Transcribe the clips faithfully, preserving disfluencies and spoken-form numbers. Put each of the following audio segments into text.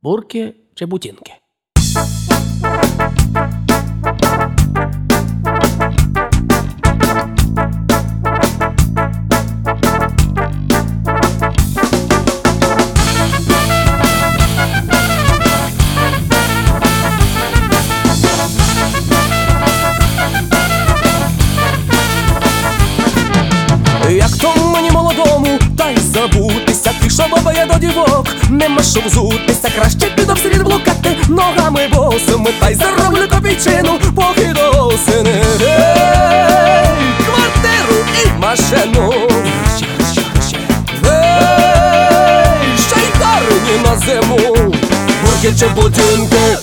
Бурки чи бутінки? Як то мені молодому, та й забутися, ти що бабає до дівок, нема що взутися, краще піду вслід блукати ногами босими, та й зароблю копійчину, поки до осени. Ей, квартиру і машину, ей, ще й гарні на зиму, бурки чи бутінки.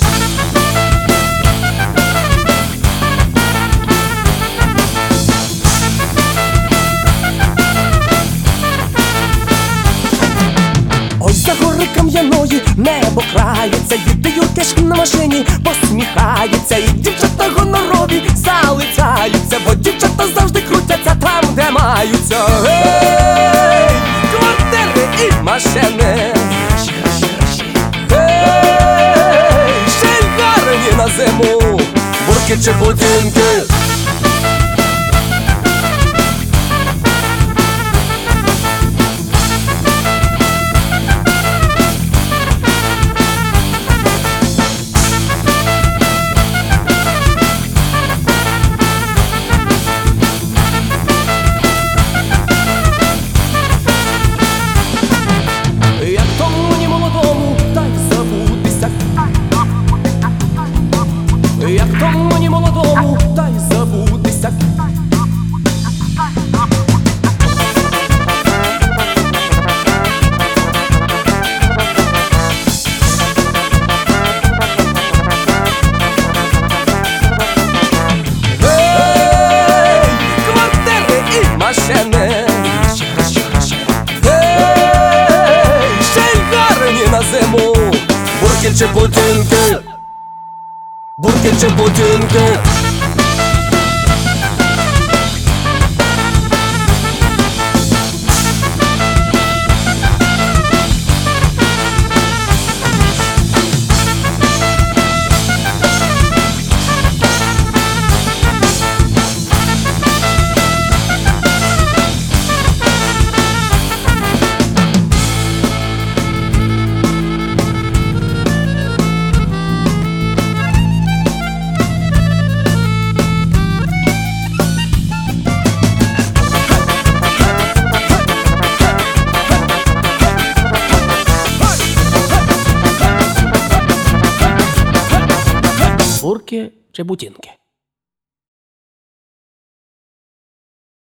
Ось за гори кам'яної небо крається, їде юркешки на машині, посміхається, і дівчата гонорові залицяються, бо дівчата завжди крутяться там, де маються. Ей, квартири і машини, ей, ще й гарні на зиму, бурки чи бутінки. Як тому мені молодому, та й забутися. Ей, квартири і машини, ей, ще й гарні на зиму, бурки чи бутінки. Бурки чи бутінки. Бурки чи бутінки?